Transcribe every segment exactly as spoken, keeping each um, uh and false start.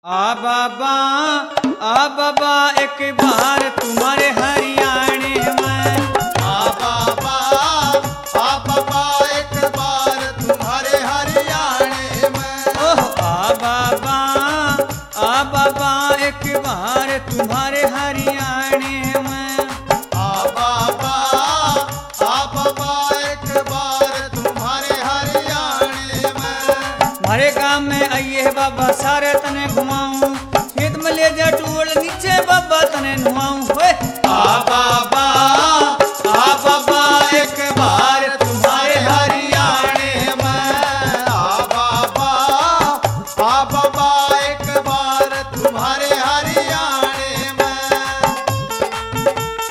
आ बाबा आ बाबा एक बार तुम्हारे हरियाणे में। आ बाबा आ बाबा एक बार तुम्हारे हरियाणे में। ओह आ बाबा आ बाबा एक बार तुम्हारे हरियाणे में। आ बाबा आ बाबा एक बार तुम्हारे हरियाणे में। हमारे गांव में आइए बाबा सारे तने घुमाऊं, खेत में ले जा टूल नीचे बाबा तने नुआऊं। होए आ बाबा आ बाबा एक बार तुम्हारे हरियाणे में। आ बाबा आ बाबा एक बार तुम्हारे हरियाणे में।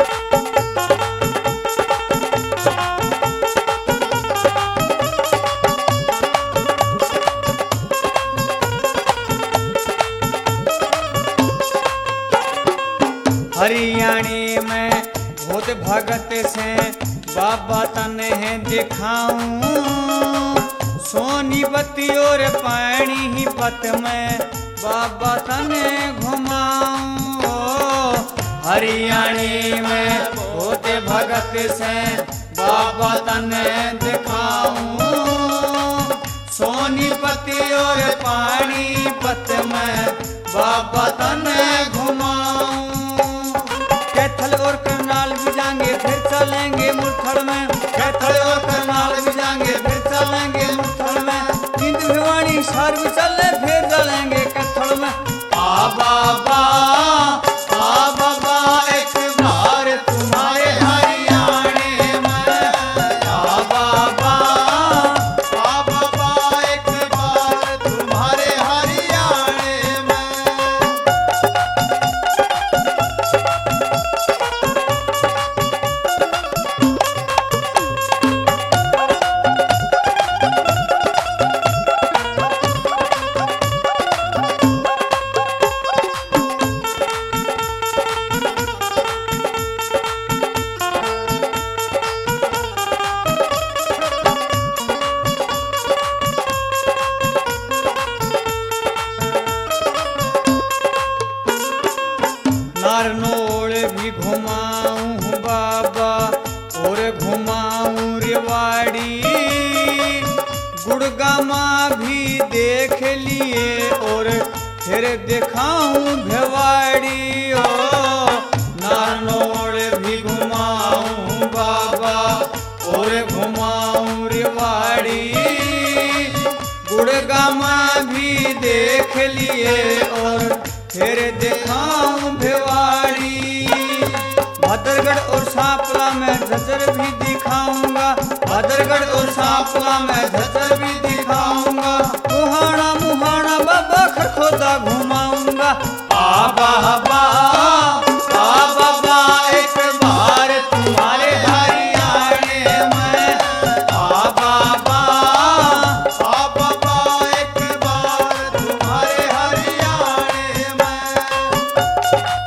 हरियाणे में भूत भगत से बाबा तने है दिखाऊं, सोनीपत और पानी ही पत में बाबा तने घुमाऊं। ओ, हरियाणे में भूत भगत से बाबा तने दिखाऊं, सोनीपत और पानी पत में बाबा तने घुमाऊं। कैथल और करनाल भी जाएंगे फिर चलेंगे मुरथल में। कैथल और करनाल भी जाएंगे फिर चलेंगे मुरथल में। हिंद भिवानी शहर भी चले फिर चलेंगे कैथल में। आ बाबा आ बाबा एक बार तुम्हारे हरियाणे में। आ बाबा आ बाबा एक बार तुम्हारे हरियाणे में। नारनौल भी घुमाऊं बाबा और घुमाऊं रेवाड़ी, गुड़गामा भी देख लिए और फिर दिखाऊं भिवाड़ी। ओ नारनौल भी घुमाऊं बाबा और घुमाऊं रेवाड़ी, गुड़गामा भी देख लिए और फिर दिखाऊं भिवाड़ी। भद्रगढ़ और सांपला में झज्जर भी दिखाऊंगा, भद्रगढ़ और सांपला में झज्जर भी दिखाऊंगा। मुहाना मुहाना बाबा खरखोदा घुमाऊंगा। आ बाबा आ बाबा एक बार तुम्हारे हरियाणे में। आ बाबा आ बाबा एक बार तुम्हारे हरियाणे में।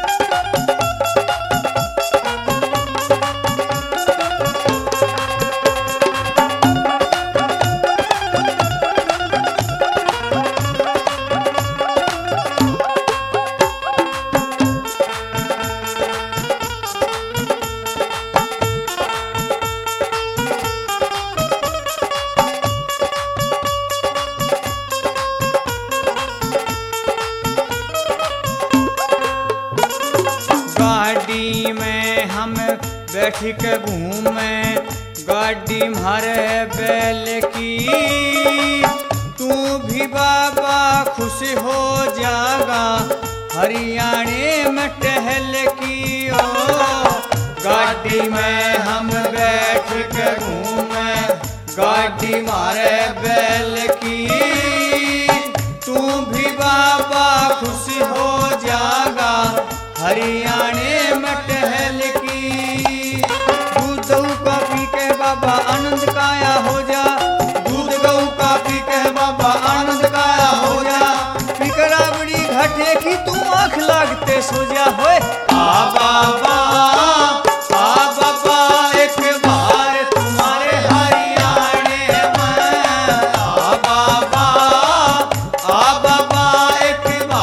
गाड़ी में हम बैठ के घूमे, गाड़ी मारे बैल की। तू भी बाबा खुश हो जागा हरियाणे में टहल की। ओ गाड़ी में हम बैठ के घूमे, गाड़ी मारे बैल की। तू भी बाबा खुश हो जागा हरियाणे में टहल की। दूध गऊ का पी के बाबा आनंद काया हो जा, दूध गऊ का पी के बाबा आनंद काया हो जा। फिकरा बड़ी घाटे की तू आँख लागते सो जा। होए आ बाबा आ बाबा एक बार तुम्हारे हरियाणे में। आ बाबा आ बाबा एक बार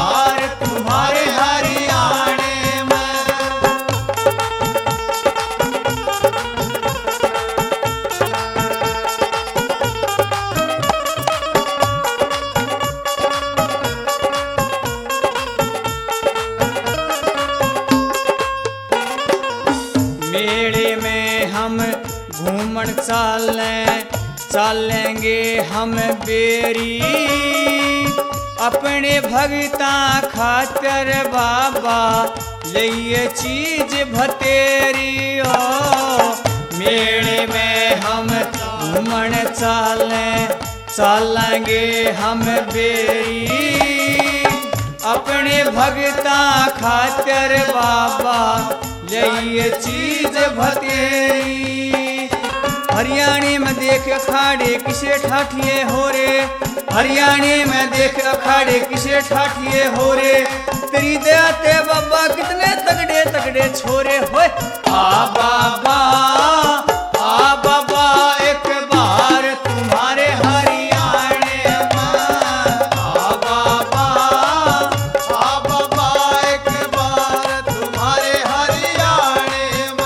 चालें चालेंगे हम बेरी अपने भगता खातर बाबा लिए चीज भतेरी ओ मेले में हम घूमन चालें चालेंगे हम बेरी अपने भगता खातर बाबा लिए चीज भतेरी। हरियाणे में देख अखाड़े किसे ठाठिए हो रे हरियाणे में देख अखाड़े किसे ठाठिए हो रे तेरी दया ते बाबा कितने तगड़े तगड़े छोरे होए। आ बाबा आ बाबा एक बार तुम्हारे हरियाणे में आ बाबा आ बाबा एक बार तुम्हारे हरियाणे में।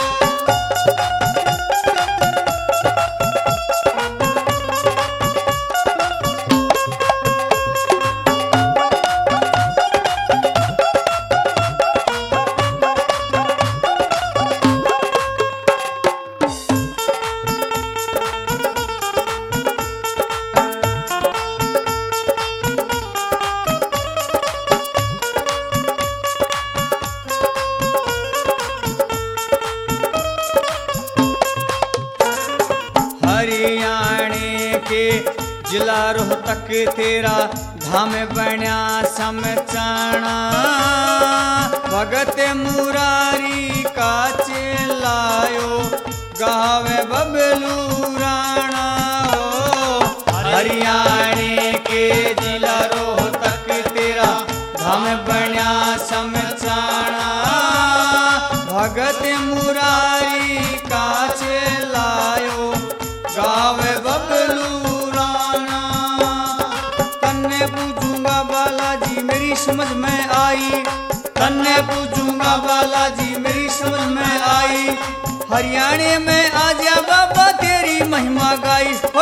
हरियाणे के जिला रोहतक तेरा धाम बण्या समचाणा भगत मुरारी का चेलायो गावे बबलू राणा ओ हरियाणे के जिला रोहतक तेरा धाम बण्या समचाणा भगत मुरारी का चेलायो गावे बबलू राणा। तन्ने पूछूंगा बालाजी मेरी समझ में आई तन्ने पूछूंगा बालाजी मेरी समझ में आई हरियाणे में आजा बाबा तेरी महिमा गाई।